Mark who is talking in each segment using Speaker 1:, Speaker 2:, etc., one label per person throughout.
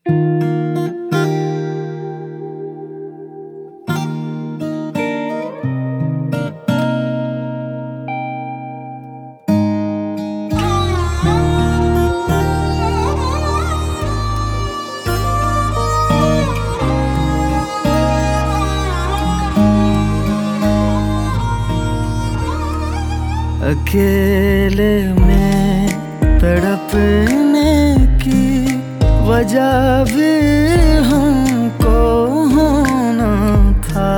Speaker 1: अकेले में तड़पने की वजह भी हमको होना था।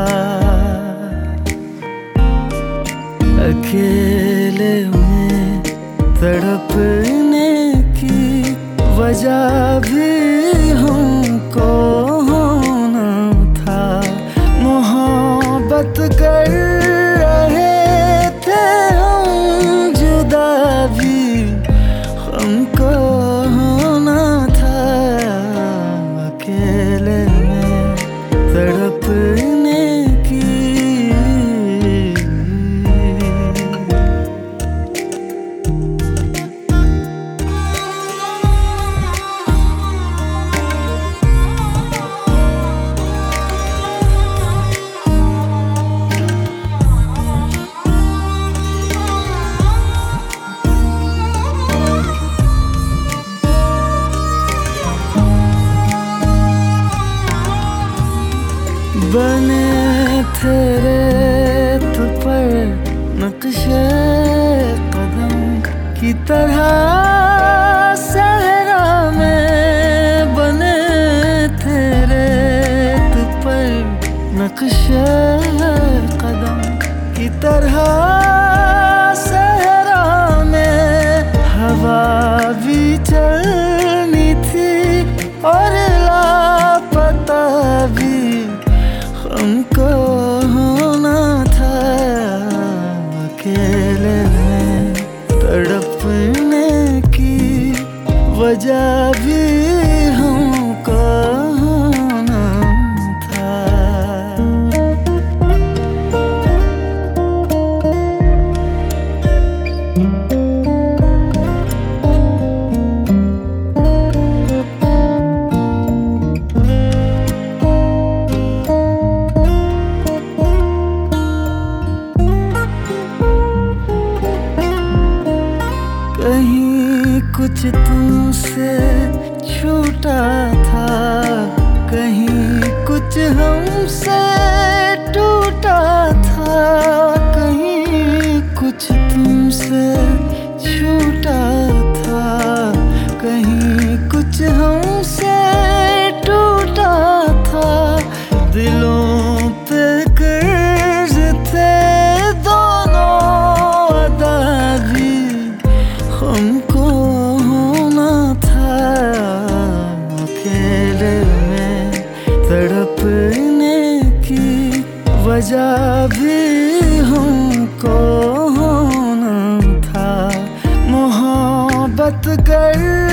Speaker 1: अकेले में तड़पने की वजह भी हमको होना था। मोहब्बत कर रहे थे हम, जुदा भी हमको होना था। अकेले में तड़पने की बने थे रेत पर नक्शे कदम की तरह सहरा में। बने थे रेत पर नक्शे कदम की तरह सहरा में। हवा भी चलनी थी और लापता भी हमको होना था। अकेले में तड़पने की वजह भी हमको होना था। कहीं कुछ तुमसे छूटा था, कहीं कुछ हमसे टूटा था। कहीं कुछ तुमसे छूटा था, कहीं कुछ हमसे टूटा था। दिलों पे कर्ज थे दोनों, अदा भी हमको होना था। अकेले में तड़पने की वजह भी हमको होना था। मोहब्बत कर